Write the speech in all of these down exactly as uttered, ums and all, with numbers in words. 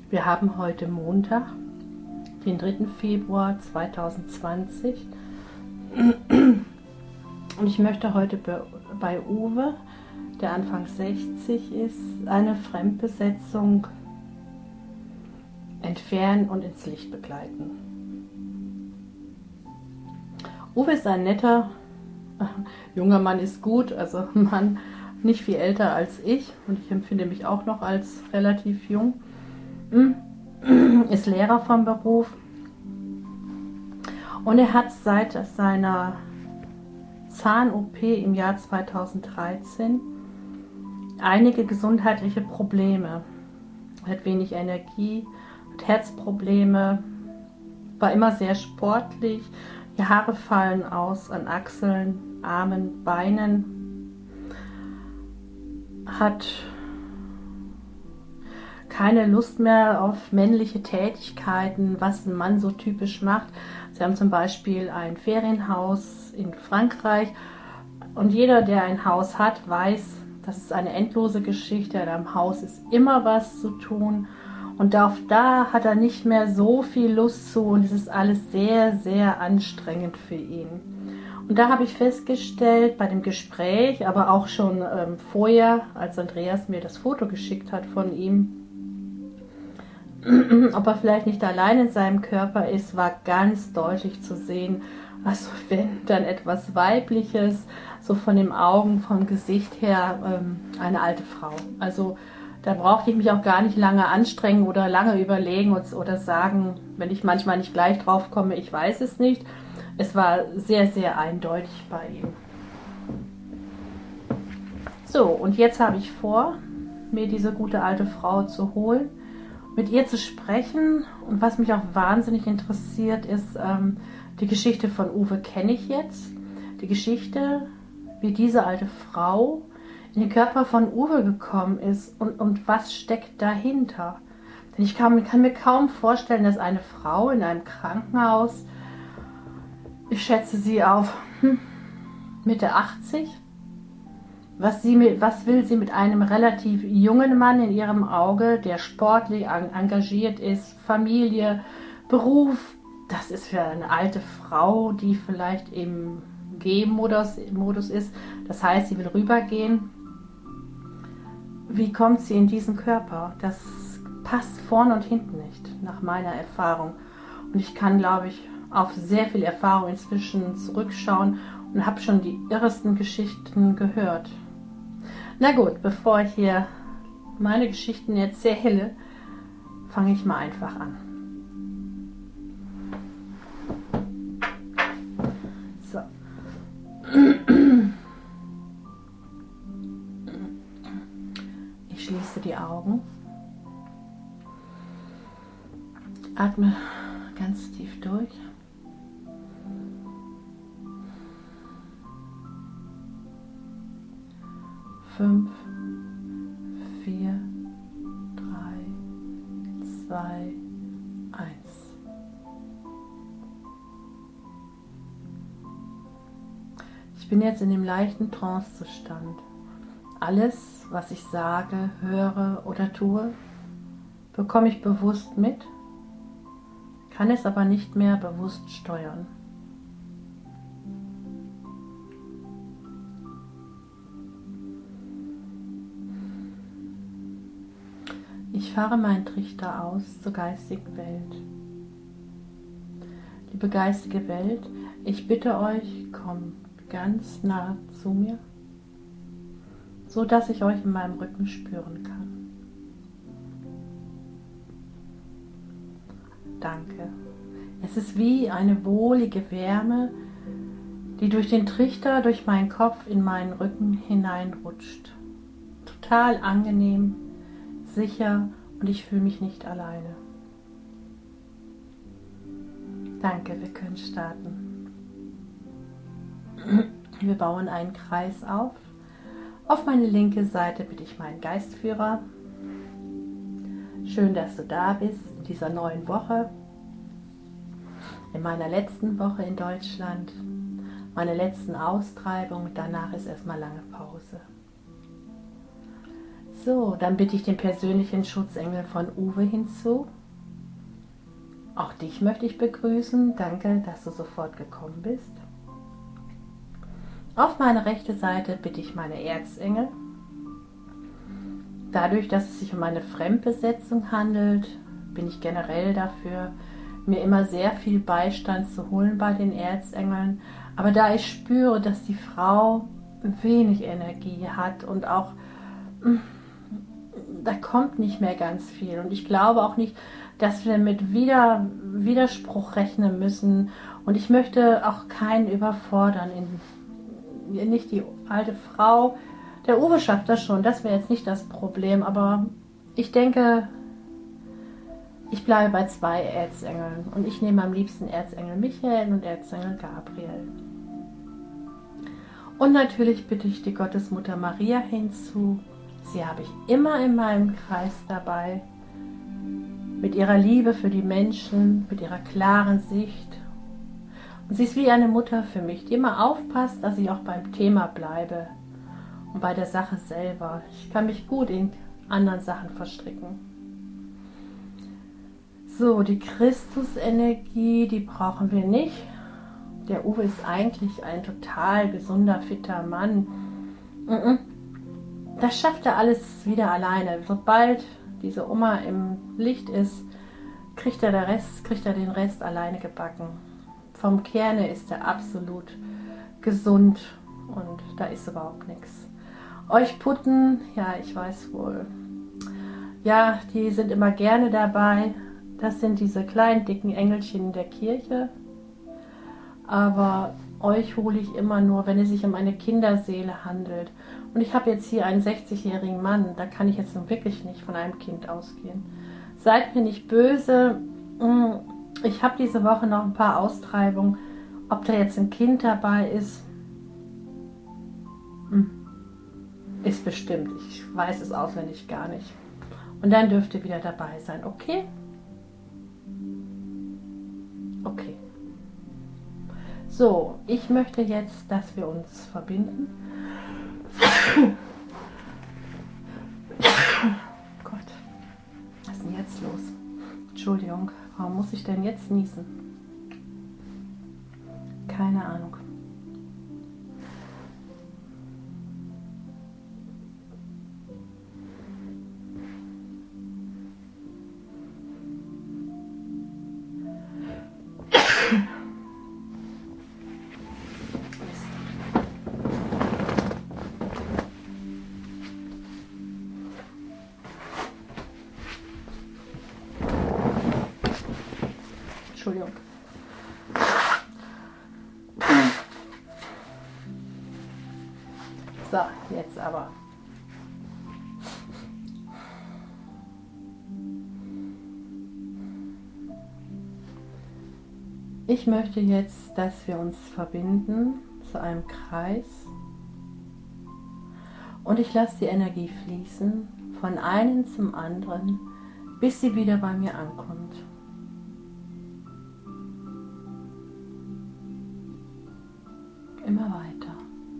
Wir haben heute Montag, den dritten Februar zweitausendzwanzig, und ich möchte heute bei Uwe, der Anfang sechzig ist, eine Fremdbesetzung entfernen und ins Licht begleiten. Uwe ist ein netter, äh, junger Mann ist gut, also ein Mann nicht viel älter als ich, und ich empfinde mich auch noch als relativ jung. Ist Lehrer vom Beruf und er hat seit seiner Zahn-O P im Jahr zweitausenddreizehn einige gesundheitliche Probleme. Er hat wenig Energie, hat Herzprobleme, war immer sehr sportlich, die Haare fallen aus an Achseln, Armen, Beinen, hat keine Lust mehr auf männliche Tätigkeiten, was ein Mann so typisch macht. Sie haben zum Beispiel ein Ferienhaus in Frankreich und jeder, der ein Haus hat, weiß, das ist eine endlose Geschichte. In einem Haus ist immer was zu tun und da, da hat er nicht mehr so viel Lust zu und es ist alles sehr, sehr anstrengend für ihn. Und da habe ich festgestellt bei dem Gespräch, aber auch schon ähm, vorher, als Andreas mir das Foto geschickt hat von ihm, ob er vielleicht nicht allein in seinem Körper ist, war ganz deutlich zu sehen. Also wenn dann etwas Weibliches, so von den Augen, vom Gesicht her, ähm, eine alte Frau. Also da brauchte ich mich auch gar nicht lange anstrengen oder lange überlegen oder sagen, wenn ich manchmal nicht gleich drauf komme, ich weiß es nicht. Es war sehr, sehr eindeutig bei ihm. So, und jetzt habe ich vor, mir diese gute alte Frau zu holen, mit ihr zu sprechen, und was mich auch wahnsinnig interessiert ist, ähm, die Geschichte von Uwe kenne ich jetzt, die Geschichte, wie diese alte Frau in den Körper von Uwe gekommen ist und, und was steckt dahinter. Denn ich kann, kann mir kaum vorstellen, dass eine Frau in einem Krankenhaus, ich schätze sie auf hm, Mitte achtzig, Was, sie mit, was will sie mit einem relativ jungen Mann in ihrem Auge, der sportlich engagiert ist, Familie, Beruf? Das ist für eine alte Frau, die vielleicht im G-Modus Modus ist. Das heißt, sie will rübergehen. Wie kommt sie in diesen Körper? Das passt vorne und hinten nicht, nach meiner Erfahrung. Und ich kann, glaube ich, auf sehr viel Erfahrung inzwischen zurückschauen und habe schon die irresten Geschichten gehört. Na gut, bevor ich hier meine Geschichten erzähle, fange ich mal einfach an. So. Ich schließe die Augen, atme ganz tief durch. Fünf, vier, drei, zwei, eins. Ich bin jetzt in dem leichten Trancezustand. Alles, was ich sage, höre oder tue, bekomme ich bewusst mit, kann es aber nicht mehr bewusst steuern. Ich fahre meinen Trichter aus zur geistigen Welt. Liebe geistige Welt, ich bitte euch, kommt ganz nah zu mir, so dass ich euch in meinem Rücken spüren kann. Danke. Es ist wie eine wohlige Wärme, die durch den Trichter, durch meinen Kopf in meinen Rücken hineinrutscht. Total angenehm, sicher, und ich fühle mich nicht alleine. Danke, wir können starten. Wir bauen einen Kreis auf. Auf meine linke Seite bitte ich meinen Geistführer. Schön, dass du da bist in dieser neuen Woche. In meiner letzten Woche in Deutschland. Meine letzten Austreibung. Danach ist erstmal lange Pause. So, dann bitte ich den persönlichen Schutzengel von Uwe hinzu. Auch dich möchte ich begrüßen. Danke, dass du sofort gekommen bist. Auf meine rechte Seite bitte ich meine Erzengel. Dadurch, dass es sich um eine Fremdbesetzung handelt, bin ich generell dafür, mir immer sehr viel Beistand zu holen bei den Erzengeln. Aber da ich spüre, dass die Frau wenig Energie hat und auch, da kommt nicht mehr ganz viel. Und ich glaube auch nicht, dass wir mit Wider, Widerspruch rechnen müssen. Und ich möchte auch keinen überfordern. In, nicht die alte Frau. Der Uwe schafft das schon. Das wäre jetzt nicht das Problem. Aber ich denke, ich bleibe bei zwei Erzengeln. Und ich nehme am liebsten Erzengel Michael und Erzengel Gabriel. Und natürlich bitte ich die Gottesmutter Maria hinzu. Sie habe ich immer in meinem Kreis dabei. Mit ihrer Liebe für die Menschen, mit ihrer klaren Sicht. Und sie ist wie eine Mutter für mich, die immer aufpasst, dass ich auch beim Thema bleibe und bei der Sache selber. Ich kann mich gut in anderen Sachen verstricken. So, die Christusenergie, die brauchen wir nicht. Der Uwe ist eigentlich ein total gesunder, fitter Mann. Das schafft er alles wieder alleine. Sobald diese Oma im Licht ist, kriegt er, der Rest, kriegt er den Rest alleine gebacken. Vom Kerne ist er absolut gesund und da ist überhaupt nichts. Euch Putten, ja, ich weiß wohl. Ja, die sind immer gerne dabei. Das sind diese kleinen, dicken Engelchen in der Kirche. Aber euch hole ich immer nur, wenn es sich um eine Kinderseele handelt. Und ich habe jetzt hier einen sechzigjährigen Mann, da kann ich jetzt nun wirklich nicht von einem Kind ausgehen. Seid mir nicht böse, ich habe diese Woche noch ein paar Austreibungen. Ob da jetzt ein Kind dabei ist, ist bestimmt. Ich weiß es auswendig gar nicht. Und dann dürft ihr wieder dabei sein, okay? Okay. So, ich möchte jetzt, dass wir uns verbinden. Gott, was ist denn jetzt los? Entschuldigung, warum muss ich denn jetzt niesen? Keine Ahnung. Entschuldigung. So, jetzt aber. Ich möchte jetzt, dass wir uns verbinden zu einem Kreis und ich lasse die Energie fließen von einem zum anderen, bis sie wieder bei mir ankommt. Immer weiter.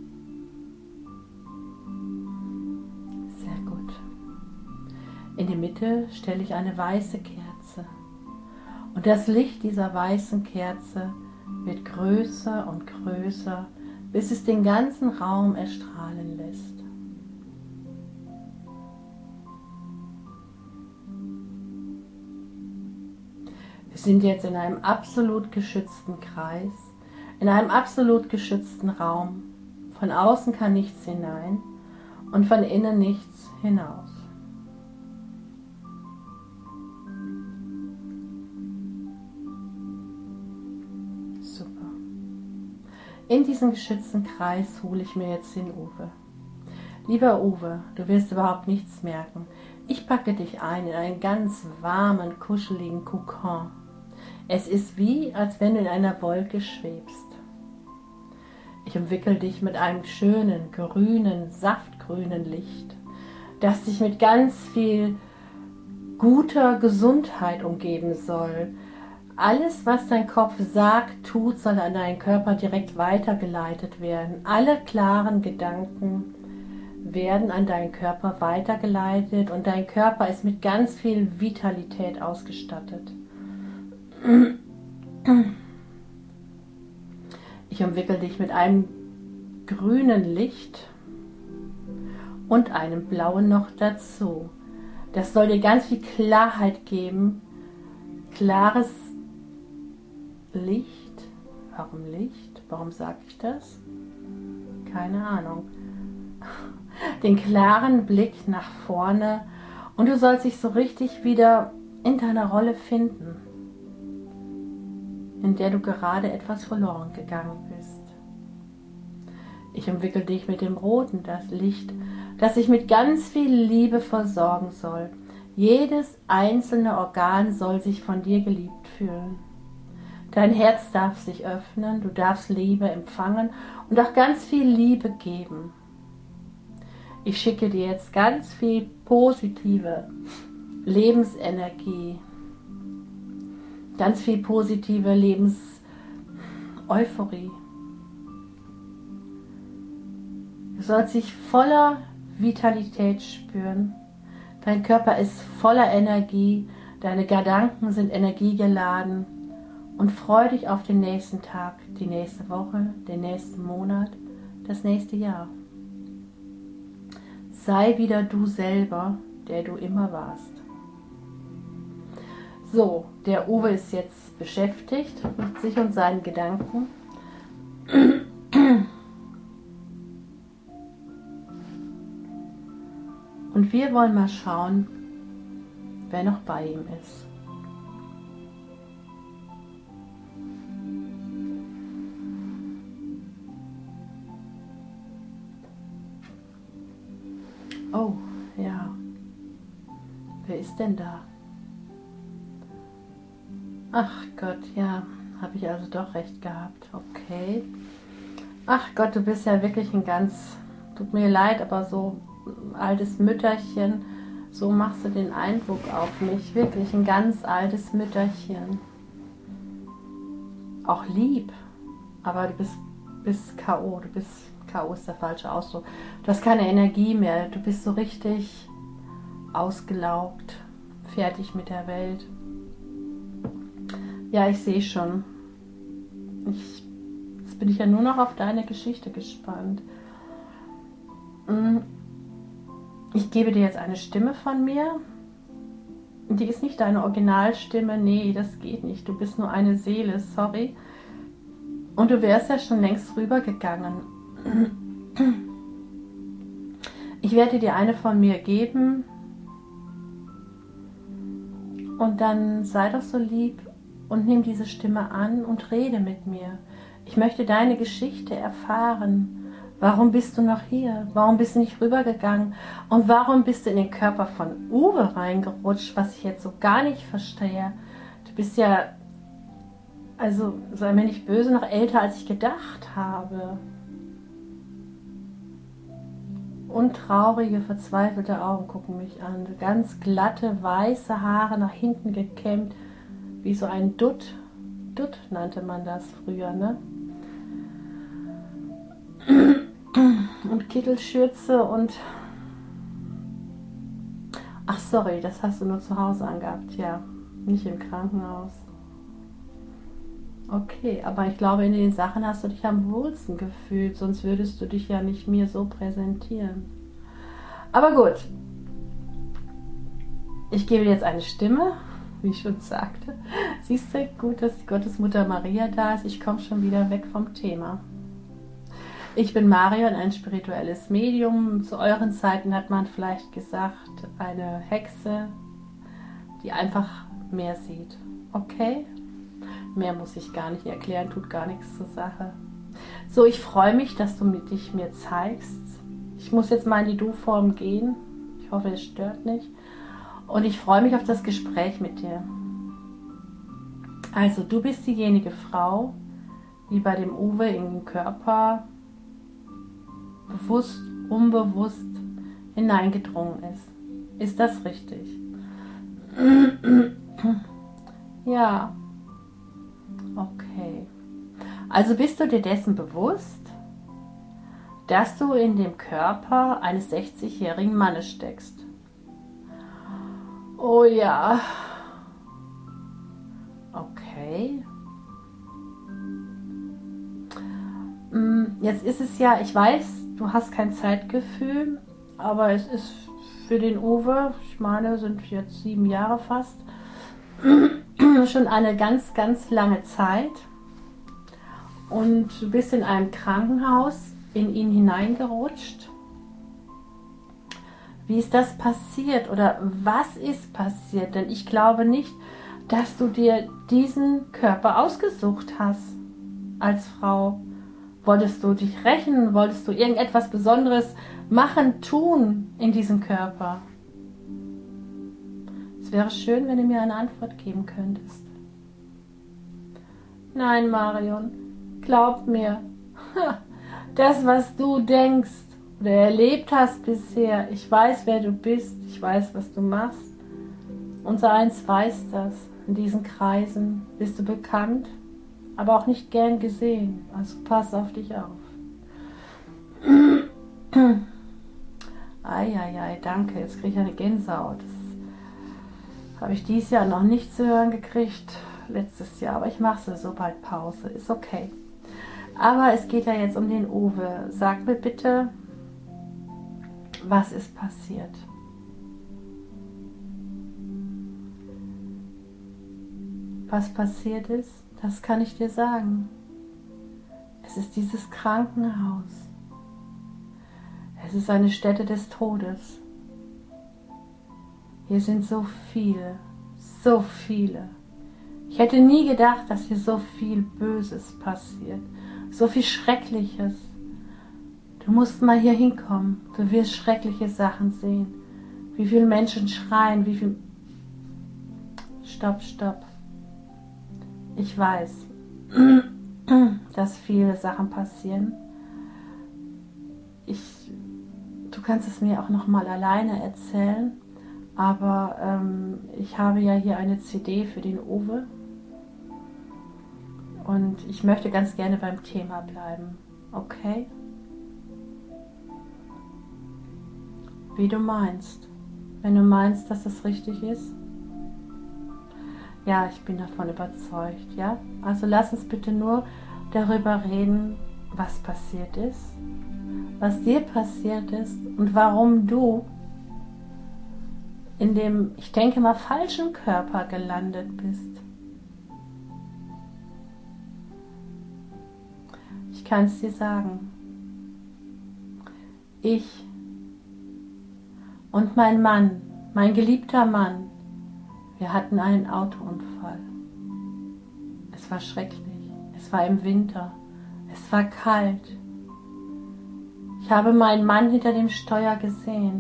Sehr gut. In die Mitte stelle ich eine weiße Kerze. Und das Licht dieser weißen Kerze wird größer und größer, bis es den ganzen Raum erstrahlen lässt. Wir sind jetzt in einem absolut geschützten Kreis. In einem absolut geschützten Raum. Von außen kann nichts hinein und von innen nichts hinaus. Super. In diesem geschützten Kreis hole ich mir jetzt den Uwe. Lieber Uwe, du wirst überhaupt nichts merken. Ich packe dich ein in einen ganz warmen, kuscheligen Kokon. Es ist wie, als wenn du in einer Wolke schwebst. Ich umwickel dich mit einem schönen, grünen, saftgrünen Licht, das dich mit ganz viel guter Gesundheit umgeben soll. Alles, was dein Kopf sagt, tut, soll an deinen Körper direkt weitergeleitet werden. Alle klaren Gedanken werden an deinen Körper weitergeleitet und dein Körper ist mit ganz viel Vitalität ausgestattet. Ich umwickel dich mit einem grünen Licht und einem blauen noch dazu. Das soll dir ganz viel Klarheit geben. Klares Licht. Warum Licht? Warum sage ich das? Keine Ahnung. Den klaren Blick nach vorne und du sollst dich so richtig wieder in deiner Rolle finden, in der du gerade etwas verloren gegangen bist. Ich umwickel dich mit dem roten, das Licht, das sich mit ganz viel Liebe versorgen soll. Jedes einzelne Organ soll sich von dir geliebt fühlen. Dein Herz darf sich öffnen, du darfst Liebe empfangen und auch ganz viel Liebe geben. Ich schicke dir jetzt ganz viel positive Lebensenergie, ganz viel positive Lebenseuphorie. Du sollst dich voller Vitalität spüren. Dein Körper ist voller Energie, deine Gedanken sind energiegeladen und freu dich auf den nächsten Tag, die nächste Woche, den nächsten Monat, das nächste Jahr. Sei wieder du selber, der du immer warst. So, der Uwe ist jetzt beschäftigt mit sich und seinen Gedanken. Und wir wollen mal schauen, wer noch bei ihm ist. Oh, ja. Wer ist denn da? Ach Gott, ja, habe ich also doch recht gehabt. Okay. Ach Gott, du bist ja wirklich ein ganz, tut mir leid, aber so ein altes Mütterchen, so machst du den Eindruck auf mich. Wirklich ein ganz altes Mütterchen. Auch lieb, aber du bist, bist K O, du bist, K O ist der falsche Ausdruck. Du hast keine Energie mehr, du bist so richtig ausgelaugt, fertig mit der Welt. Ja, ich sehe schon. Ich, jetzt bin ich ja nur noch auf deine Geschichte gespannt. Ich gebe dir jetzt eine Stimme von mir. Die ist nicht deine Originalstimme. Nee, das geht nicht. Du bist nur eine Seele, sorry. Und du wärst ja schon längst rübergegangen. Ich werde dir eine von mir geben. Und dann sei doch so lieb und nimm diese Stimme an und rede mit mir. Ich möchte deine Geschichte erfahren. Warum bist du noch hier? Warum bist du nicht rübergegangen? Und warum bist du in den Körper von Uwe reingerutscht, was ich jetzt so gar nicht verstehe? Du bist ja, also sei mir nicht böse, noch älter als ich gedacht habe. Und traurige, verzweifelte Augen gucken mich an. Ganz glatte, weiße Haare nach hinten gekämmt, wie so ein Dutt. Dutt nannte man das früher, ne? Und Kittelschürze und... Ach sorry, das hast du nur zu Hause angehabt, ja. Nicht im Krankenhaus. Okay, aber ich glaube, in den Sachen hast du dich am wohlsten gefühlt, sonst würdest du dich ja nicht mir so präsentieren. Aber gut. Ich gebe dir jetzt eine Stimme, wie ich schon sagte. Siehst du, gut, dass die Gottesmutter Maria da ist. Ich komme schon wieder weg vom Thema. Ich bin Marion, ein spirituelles Medium. Zu euren Zeiten hat man vielleicht gesagt, eine Hexe, die einfach mehr sieht. Okay? Mehr muss ich gar nicht erklären, tut gar nichts zur Sache. So, ich freue mich, dass du mit dich mir zeigst. Ich muss jetzt mal in die Du-Form gehen. Ich hoffe, es stört nicht. Und ich freue mich auf das Gespräch mit dir. Also, du bist diejenige Frau, die bei dem Uwe in den Körper bewusst, unbewusst hineingedrungen ist. Ist das richtig? Ja. Okay. Also bist du dir dessen bewusst, dass du in dem Körper eines sechzigjährigen Mannes steckst. Oh ja. Okay. Jetzt ist es ja, ich weiß, du hast kein Zeitgefühl, aber es ist für den Uwe, ich meine, sind jetzt sieben Jahre fast, schon eine ganz, ganz lange Zeit. Und du bist in einem Krankenhaus in ihn hineingerutscht. Wie ist das passiert oder was ist passiert? Denn ich glaube nicht, dass du dir diesen Körper ausgesucht hast als Frau. Wolltest du dich rächen? Wolltest du irgendetwas Besonderes machen, tun in diesem Körper? Es wäre schön, wenn du mir eine Antwort geben könntest. Nein, Marion, glaub mir, das, was du denkst oder erlebt hast bisher, ich weiß, wer du bist, ich weiß, was du machst. Unser Eins weiß das. In diesen Kreisen bist du bekannt, aber auch nicht gern gesehen. Also pass auf dich auf. Eieiei, danke. Jetzt kriege ich eine Gänsehaut. Das habe ich dieses Jahr noch nicht zu hören gekriegt. Letztes Jahr. Aber ich mache so bald Pause. Ist okay. Aber es geht ja jetzt um den Uwe. Sag mir bitte, was ist passiert? Was passiert ist, das kann ich dir sagen. Es ist dieses Krankenhaus. Es ist eine Stätte des Todes. Hier sind so viele, so viele. Ich hätte nie gedacht, dass hier so viel Böses passiert, so viel Schreckliches. Du musst mal hier hinkommen, du wirst schreckliche Sachen sehen. Wie viele Menschen schreien, wie viel... Stopp, stopp. Ich weiß, dass viele Sachen passieren. Ich, du kannst es mir auch noch mal alleine erzählen, aber ähm, ich habe ja hier eine C D für den Uwe und ich möchte ganz gerne beim Thema bleiben, okay? Wie du meinst. Wenn du meinst, dass das richtig ist. Ja, ich bin davon überzeugt, ja? Also lass uns bitte nur darüber reden, was passiert ist, was dir passiert ist und warum du in dem, ich denke mal, falschen Körper gelandet bist. Ich kann es dir sagen. Ich und mein Mann, mein geliebter Mann, wir hatten einen Autounfall. Es war schrecklich. Es war im Winter. Es war kalt. Ich habe meinen Mann hinter dem Steuer gesehen.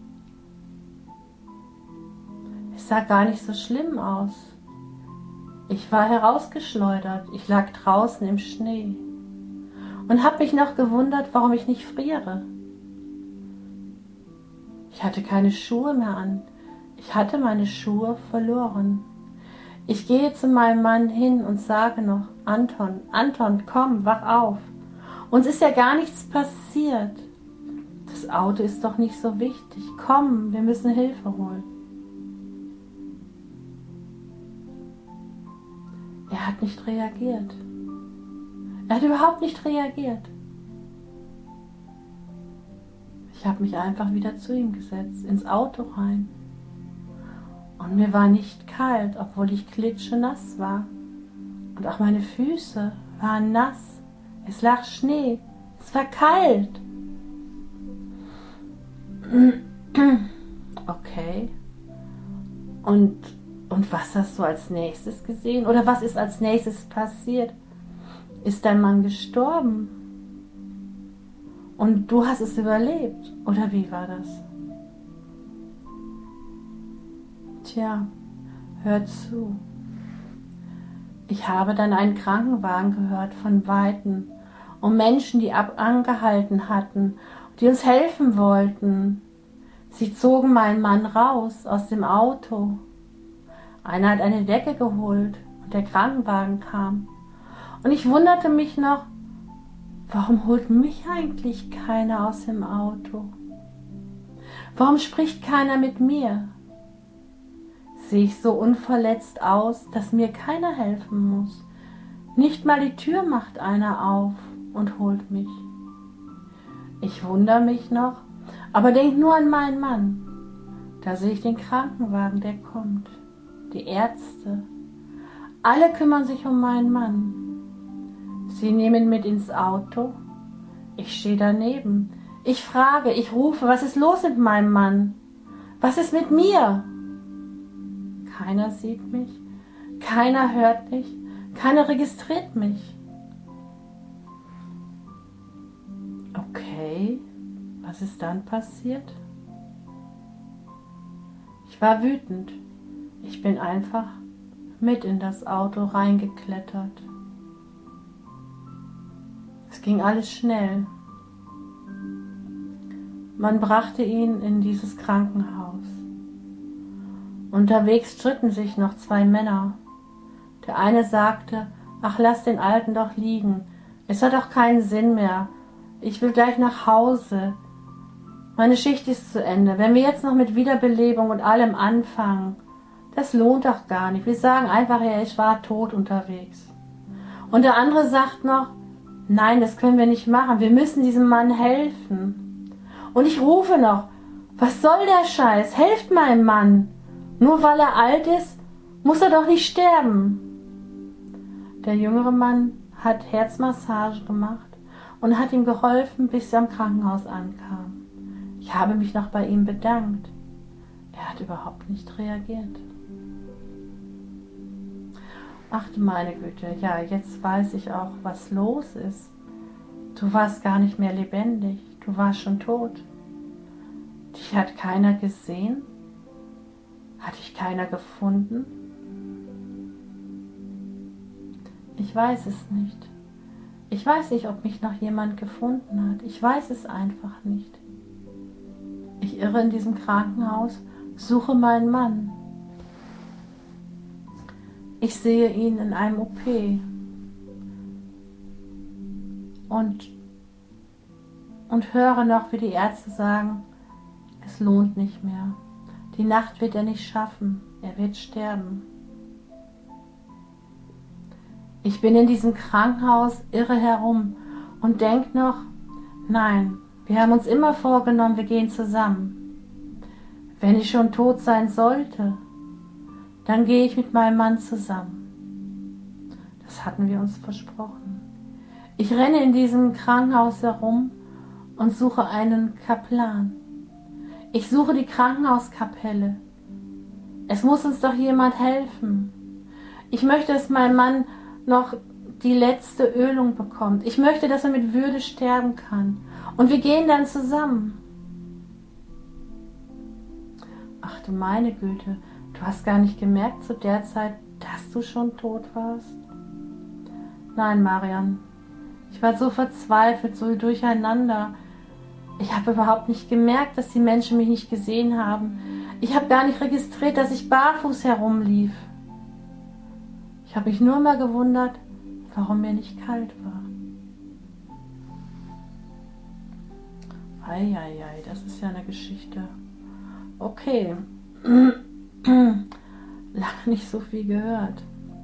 Es sah gar nicht so schlimm aus. Ich war herausgeschleudert. Ich lag draußen im Schnee und habe mich noch gewundert, warum ich nicht friere. Ich hatte keine Schuhe mehr an. Ich hatte meine Schuhe verloren. Ich gehe zu meinem Mann hin und sage noch, Anton, Anton, komm, wach auf. Uns ist ja gar nichts passiert. Das Auto ist doch nicht so wichtig. Komm, wir müssen Hilfe holen. Er hat nicht reagiert. Er hat überhaupt nicht reagiert. Ich habe mich einfach wieder zu ihm gesetzt, ins Auto rein. Und mir war nicht kalt, obwohl ich klitschenass war. Und auch meine Füße waren nass. Es lag Schnee. Es war kalt. Okay. Und, und was hast du als nächstes gesehen? Oder was ist als nächstes passiert? Ist dein Mann gestorben? Und du hast es überlebt? Oder wie war das? Tja, hör zu. Ich habe dann einen Krankenwagen gehört von Weitem und Menschen, die ab angehalten hatten, die uns helfen wollten. Sie zogen meinen Mann raus aus dem Auto. Einer hat eine Decke geholt und der Krankenwagen kam. Und ich wunderte mich noch, warum holt mich eigentlich keiner aus dem Auto? Warum spricht keiner mit mir? Sehe ich so unverletzt aus, dass mir keiner helfen muss? Nicht mal die Tür macht einer auf und holt mich. Ich wundere mich noch, aber denk nur an meinen Mann. Da sehe ich den Krankenwagen, der kommt. Die Ärzte. Alle kümmern sich um meinen Mann. Sie nehmen ihn mit ins Auto. Ich stehe daneben. Ich frage, ich rufe, was ist los mit meinem Mann? Was ist mit mir? Keiner sieht mich. Keiner hört mich. Keiner registriert mich. Okay, was ist dann passiert? Ich war wütend. Ich bin einfach mit in das Auto reingeklettert. Es ging alles schnell. Man brachte ihn in dieses Krankenhaus. Unterwegs stritten sich noch zwei Männer. Der eine sagte, ach, lass den Alten doch liegen. Es hat doch keinen Sinn mehr. Ich will gleich nach Hause. Meine Schicht ist zu Ende. Wenn wir jetzt noch mit Wiederbelebung und allem anfangen, das lohnt doch gar nicht. Wir sagen einfach, ja, ich war tot unterwegs. Und der andere sagt noch, nein, das können wir nicht machen. Wir müssen diesem Mann helfen. Und ich rufe noch, was soll der Scheiß? Helft meinem Mann. Nur weil er alt ist, muss er doch nicht sterben. Der jüngere Mann hat Herzmassage gemacht und hat ihm geholfen, bis er am Krankenhaus ankam. Ich habe mich noch bei ihm bedankt. Er hat überhaupt nicht reagiert. Ach du meine Güte, ja, jetzt weiß ich auch, was los ist. Du warst gar nicht mehr lebendig, du warst schon tot. Dich hat keiner gesehen? Hat dich keiner gefunden? Ich weiß es nicht. Ich weiß nicht, ob mich noch jemand gefunden hat. Ich weiß es einfach nicht. Ich irre in diesem Krankenhaus, suche meinen Mann. Ich sehe ihn in einem O P. Und, und höre noch, wie die Ärzte sagen, es lohnt nicht mehr. Die Nacht wird er nicht schaffen. Er wird sterben. Ich bin in diesem Krankenhaus irre herum und denke noch, nein, wir haben uns immer vorgenommen, wir gehen zusammen. Wenn ich schon tot sein sollte, dann gehe ich mit meinem Mann zusammen. Das hatten wir uns versprochen. Ich renne in diesem Krankenhaus herum und suche einen Kaplan. Ich suche die Krankenhauskapelle. Es muss uns doch jemand helfen. Ich möchte, dass mein Mann noch die letzte Ölung bekommt. Ich möchte, dass er mit Würde sterben kann. Und wir gehen dann zusammen. Ach du meine Güte, du hast gar nicht gemerkt zu der Zeit, dass du schon tot warst? Nein, Marian, ich war so verzweifelt, so durcheinander. Ich habe überhaupt nicht gemerkt, dass die Menschen mich nicht gesehen haben. Ich habe gar nicht registriert, dass ich barfuß herumlief. Ich habe mich nur mal gewundert, warum mir nicht kalt war. Eieiei, das ist ja eine Geschichte. Okay. Lange nicht so viel gehört.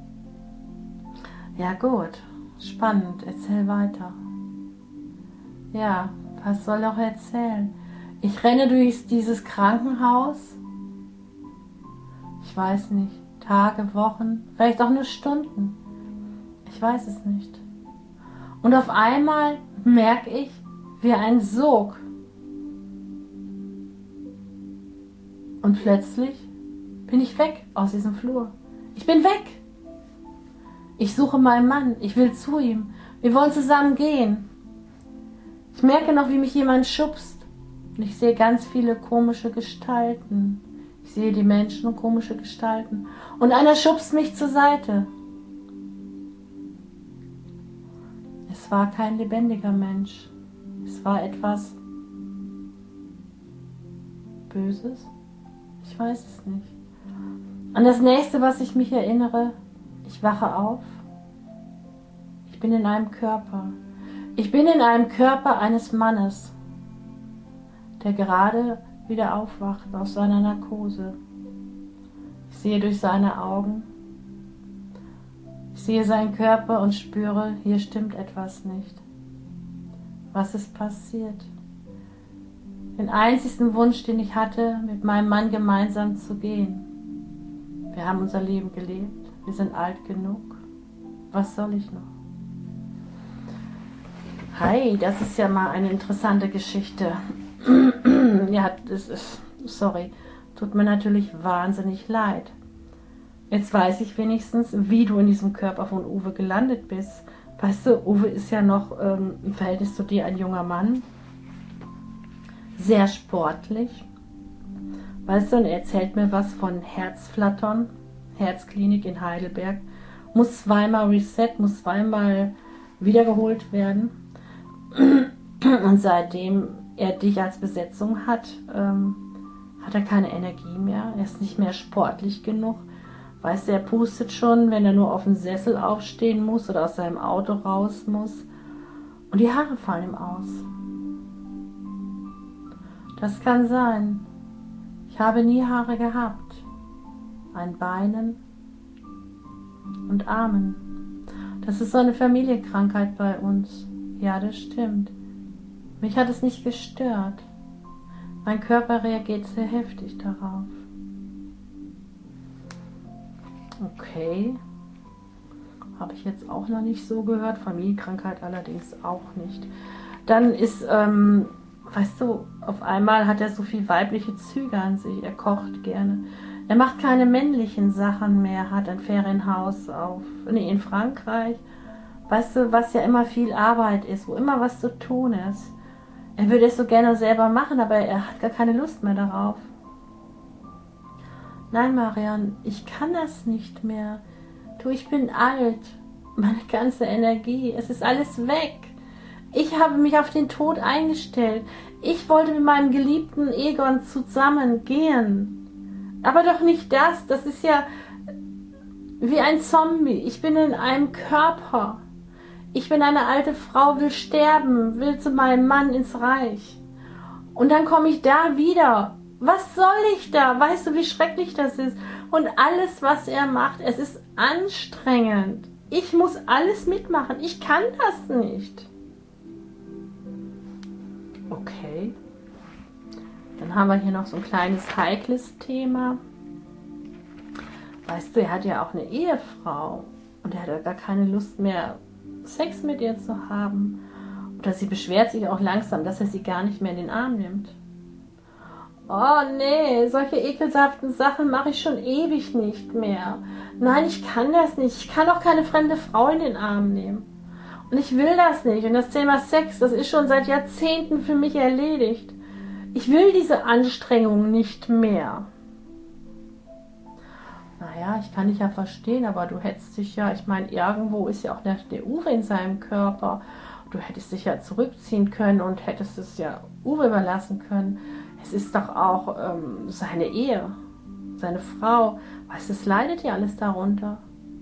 Ja gut, spannend, erzähl weiter. Ja, was soll auch erzählen? Ich renne durch dieses Krankenhaus. Ich weiß nicht, Tage, Wochen, vielleicht auch nur Stunden. Ich weiß es nicht. Und auf einmal merke ich, wie ein Sog. Und plötzlich bin ich weg aus diesem Flur. Ich bin weg. Ich suche meinen Mann. Ich will zu ihm. Wir wollen zusammen gehen. Ich merke noch, wie mich jemand schubst. Und ich sehe ganz viele komische Gestalten. Ich sehe die Menschen und komische Gestalten. Und einer schubst mich zur Seite. Es war kein lebendiger Mensch. Es war etwas Böses. Ich weiß es nicht. An das nächste, was ich mich erinnere, ich wache auf. Ich bin in einem Körper. Ich bin in einem Körper eines Mannes, der gerade wieder aufwacht aus seiner Narkose. Ich sehe durch seine Augen, ich sehe seinen Körper und spüre, hier stimmt etwas nicht. Was ist passiert? Den einzigsten Wunsch, den ich hatte, mit meinem Mann gemeinsam zu gehen. Wir haben unser Leben gelebt, wir sind alt genug. Was soll ich noch? Hi, das ist ja mal eine interessante Geschichte. Ja, das ist, sorry, tut mir natürlich wahnsinnig leid. Jetzt weiß ich wenigstens, wie du in diesem Körper von Uwe gelandet bist. Weißt du, Uwe ist ja noch ähm, im Verhältnis zu dir ein junger Mann. Sehr sportlich. Weißt du, und er erzählt mir was von Herzflattern, Herzklinik in Heidelberg. Muss zweimal Reset, muss zweimal wiedergeholt werden. Und seitdem er dich als Besetzung hat, ähm, hat er keine Energie mehr. Er ist nicht mehr sportlich genug. Weißt du, er pustet schon, wenn er nur auf dem Sessel aufstehen muss oder aus seinem Auto raus muss. Und die Haare fallen ihm aus. Das kann sein. Ich habe nie Haare gehabt. An Beinen und Armen. Das ist so eine Familienkrankheit bei uns. Ja, das stimmt. Mich hat es nicht gestört. Mein Körper reagiert sehr heftig darauf. Okay. Habe ich jetzt auch noch nicht so gehört. Familienkrankheit allerdings auch nicht. Dann ist, ähm, weißt du, auf einmal hat er so viel weibliche Züge an sich. Er kocht gerne. Er macht keine männlichen Sachen mehr. Hat ein Ferienhaus auf, nee, in Frankreich. Weißt du, was ja immer viel Arbeit ist, wo immer was zu tun ist. Er würde es so gerne selber machen, aber er hat gar keine Lust mehr darauf. Nein, Marian, ich kann das nicht mehr. Du, ich bin alt. Meine ganze Energie, es ist alles weg. Ich habe mich auf den Tod eingestellt. Ich wollte mit meinem geliebten Egon zusammen gehen. Aber doch nicht das. Das ist ja wie ein Zombie. Ich bin in einem Körper. Ich bin eine alte Frau, will sterben, will zu meinem Mann ins Reich. Und dann komme ich da wieder. Was soll ich da? Weißt du, wie schrecklich das ist? Und alles, was er macht, es ist anstrengend. Ich muss alles mitmachen. Ich kann das nicht. Okay. Dann haben wir hier noch so ein kleines heikles Thema. Weißt du, er hat ja auch eine Ehefrau. Und er hat ja gar keine Lust mehr, Sex mit ihr zu haben. Oder sie beschwert sich auch langsam, dass er sie gar nicht mehr in den Arm nimmt. Oh nee, solche ekelhaften Sachen mache ich schon ewig nicht mehr. Nein, ich kann das nicht. Ich kann auch keine fremde Frau in den Arm nehmen. Und ich will das nicht. Und das Thema Sex, das ist schon seit Jahrzehnten für mich erledigt. Ich will diese Anstrengung nicht mehr. Naja, ich kann dich ja verstehen, aber du hättest dich ja, ich meine, irgendwo ist ja auch der, der Uwe in seinem Körper. Du hättest dich ja zurückziehen können und hättest es ja Uwe überlassen können. Es ist doch auch ähm, seine Ehe, seine Frau. Weißt du, es leidet ja alles darunter.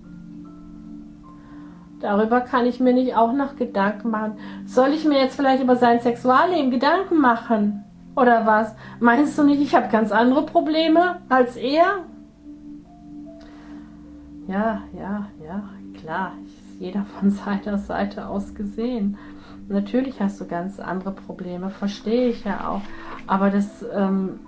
Darüber kann ich mir nicht auch noch Gedanken machen. Soll ich mir jetzt vielleicht über sein Sexualleben Gedanken machen? Oder was? Meinst du nicht, ich habe ganz andere Probleme als er? Ja, ja, ja, klar. Jeder von seiner Seite aus gesehen. Natürlich hast du ganz andere Probleme, verstehe ich ja auch. Aber das, ähm,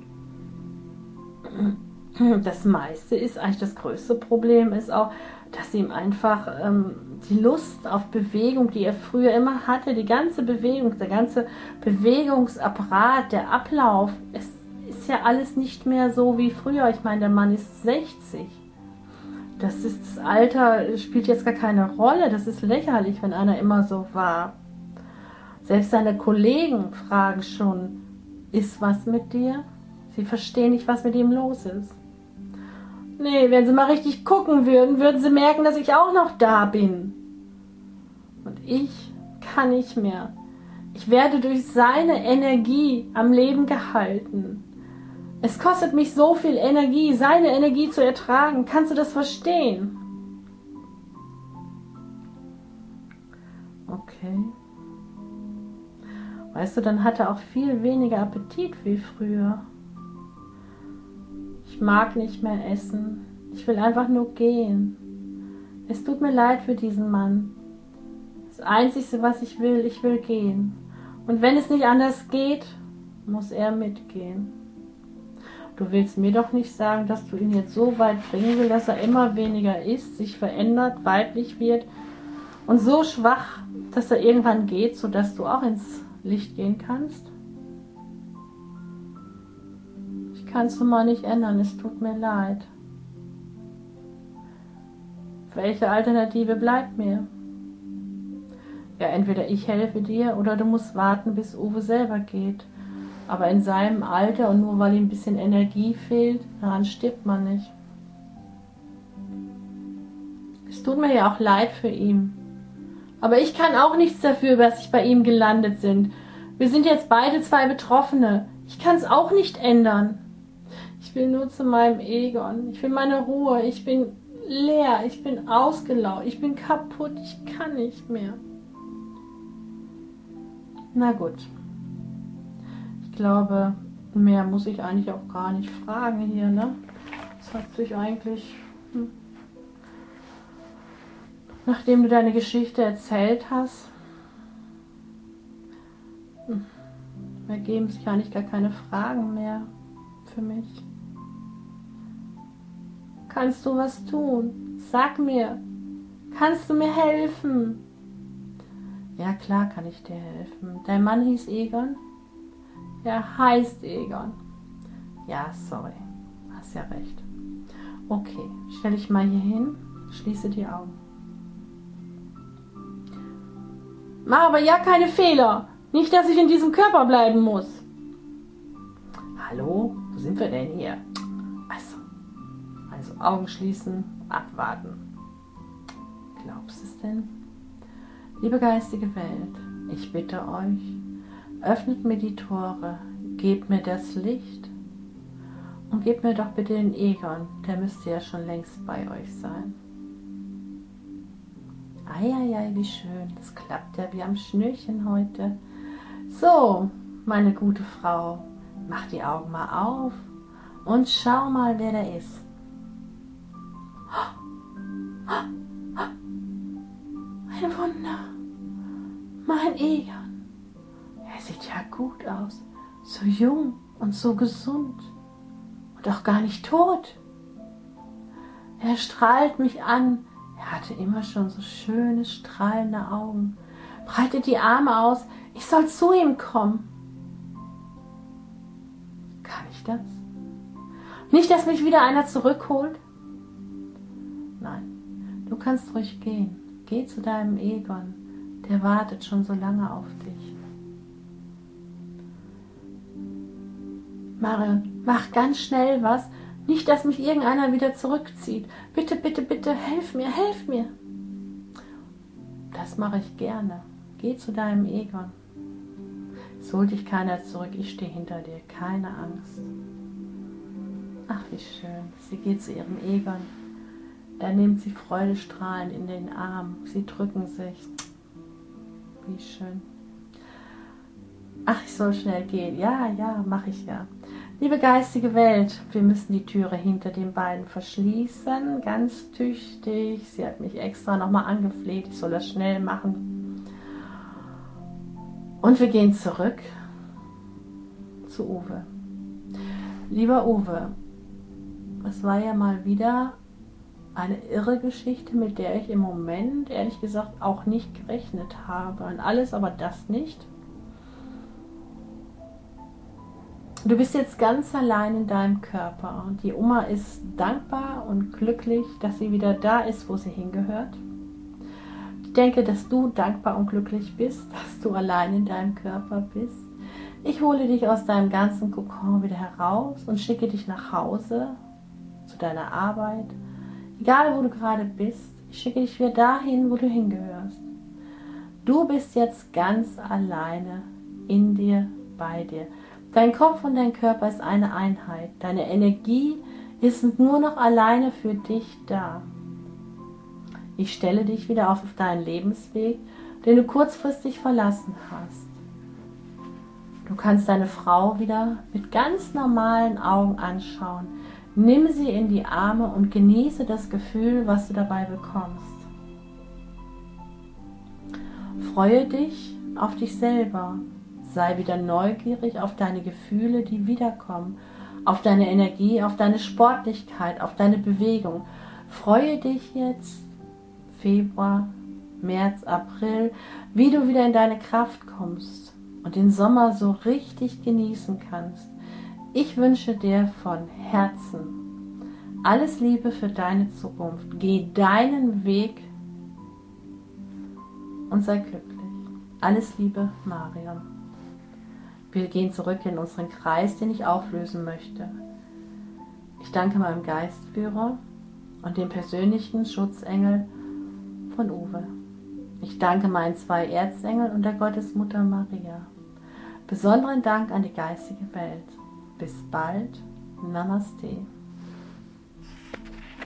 das meiste ist eigentlich, das größte Problem ist auch, dass ihm einfach ähm, die Lust auf Bewegung, die er früher immer hatte, die ganze Bewegung, der ganze Bewegungsapparat, der Ablauf, es ist ja alles nicht mehr so wie früher. Ich meine, der Mann ist sechzig. Das ist, das Alter spielt jetzt gar keine Rolle. Das ist lächerlich, wenn einer immer so war. Selbst seine Kollegen fragen schon, ist was mit dir? Sie verstehen nicht, was mit ihm los ist. Nee, wenn sie mal richtig gucken würden, würden sie merken, dass ich auch noch da bin. Und ich kann nicht mehr. Ich werde durch seine Energie am Leben gehalten. Es kostet mich so viel Energie, seine Energie zu ertragen. Kannst du das verstehen? Okay. Weißt du, dann hat er auch viel weniger Appetit wie früher. Ich mag nicht mehr essen. Ich will einfach nur gehen. Es tut mir leid für diesen Mann. Das Einzige, was ich will, ich will gehen. Und wenn es nicht anders geht, muss er mitgehen. Du willst mir doch nicht sagen, dass du ihn jetzt so weit bringen willst, dass er immer weniger isst, sich verändert, weiblich wird und so schwach, dass er irgendwann geht, sodass du auch ins Licht gehen kannst? Ich kann es nun mal nicht ändern, es tut mir leid. Welche Alternative bleibt mir? Ja, entweder ich helfe dir oder du musst warten, bis Uwe selber geht. Aber in seinem Alter und nur weil ihm ein bisschen Energie fehlt, daran stirbt man nicht. Es tut mir ja auch leid für ihn. Aber ich kann auch nichts dafür, dass ich bei ihm gelandet bin. Wir sind jetzt beide zwei Betroffene. Ich kann es auch nicht ändern. Ich will nur zu meinem Egon. Ich will meine Ruhe. Ich bin leer. Ich bin ausgelaugt. Ich bin kaputt. Ich kann nicht mehr. Na gut. Ich glaube, mehr muss ich eigentlich auch gar nicht fragen hier, ne? Das hat sich eigentlich... Hm. Nachdem du deine Geschichte erzählt hast, hm, ergeben sich eigentlich gar keine Fragen mehr für mich. Kannst du was tun? Sag mir, kannst du mir helfen? Ja, klar kann ich dir helfen. Dein Mann hieß Egon? Er heißt Egon. Ja, sorry. Hast ja recht. Okay, stell dich mal hier hin, schließe die Augen. Mach aber ja keine Fehler. Nicht, dass ich in diesem Körper bleiben muss. Hallo? Wo sind wir denn hier? Also, also Augen schließen, abwarten. Glaubst du es denn? Liebe geistige Welt, ich bitte euch, öffnet mir die Tore, gebt mir das Licht und gebt mir doch bitte den Egon, der müsste ja schon längst bei euch sein. Eieiei, wie schön, das klappt ja wie am Schnürchen heute. So, meine gute Frau, mach die Augen mal auf und schau mal, wer da ist. Ein Wunder, mein Egon. Er sieht ja gut aus, so jung und so gesund und auch gar nicht tot. Er strahlt mich an. Er hatte immer schon so schöne, strahlende Augen. Breitet die Arme aus. Ich soll zu ihm kommen. Kann ich das? Nicht, dass mich wieder einer zurückholt? Nein, du kannst ruhig gehen. Geh zu deinem Egon. Der wartet schon so lange auf dich. Marion, mach ganz schnell was. Nicht, dass mich irgendeiner wieder zurückzieht. Bitte, bitte, bitte, helf mir, helf mir. Das mache ich gerne. Geh zu deinem Egon. Es holt dich keiner zurück, ich stehe hinter dir, keine Angst. Ach, wie schön. Sie geht zu ihrem Egon. Er nimmt sie freudestrahlend in den Arm. Sie drücken sich. Wie schön. Ach, ich soll schnell gehen. Ja, ja, mache ich ja. Liebe geistige Welt, wir müssen die Türe hinter den beiden verschließen, ganz tüchtig. Sie hat mich extra nochmal angefleht, ich soll das schnell machen. Und wir gehen zurück zu Uwe. Lieber Uwe, es war ja mal wieder eine irre Geschichte, mit der ich im Moment, ehrlich gesagt, auch nicht gerechnet habe. Und alles, aber das nicht. Du bist jetzt ganz allein in deinem Körper und die Oma ist dankbar und glücklich, dass sie wieder da ist, wo sie hingehört. Ich denke, dass du dankbar und glücklich bist, dass du allein in deinem Körper bist. Ich hole dich aus deinem ganzen Kokon wieder heraus und schicke dich nach Hause, zu deiner Arbeit. Egal, wo du gerade bist, ich schicke dich wieder dahin, wo du hingehörst. Du bist jetzt ganz alleine in dir, bei dir. Dein Kopf und dein Körper ist eine Einheit. Deine Energie ist nur noch alleine für dich da. Ich stelle dich wieder auf deinen Lebensweg, den du kurzfristig verlassen hast. Du kannst deine Frau wieder mit ganz normalen Augen anschauen. Nimm sie in die Arme und genieße das Gefühl, was du dabei bekommst. Freue dich auf dich selber. Sei wieder neugierig auf deine Gefühle, die wiederkommen, auf deine Energie, auf deine Sportlichkeit, auf deine Bewegung. Freue dich jetzt, Februar, März, April, wie du wieder in deine Kraft kommst und den Sommer so richtig genießen kannst. Ich wünsche dir von Herzen alles Liebe für deine Zukunft. Geh deinen Weg und sei glücklich. Alles Liebe, Marion. Wir gehen zurück in unseren Kreis, den ich auflösen möchte. Ich danke meinem Geistführer und dem persönlichen Schutzengel von Uwe. Ich danke meinen zwei Erzengeln und der Gottesmutter Maria. Besonderen Dank an die geistige Welt. Bis bald. Namaste.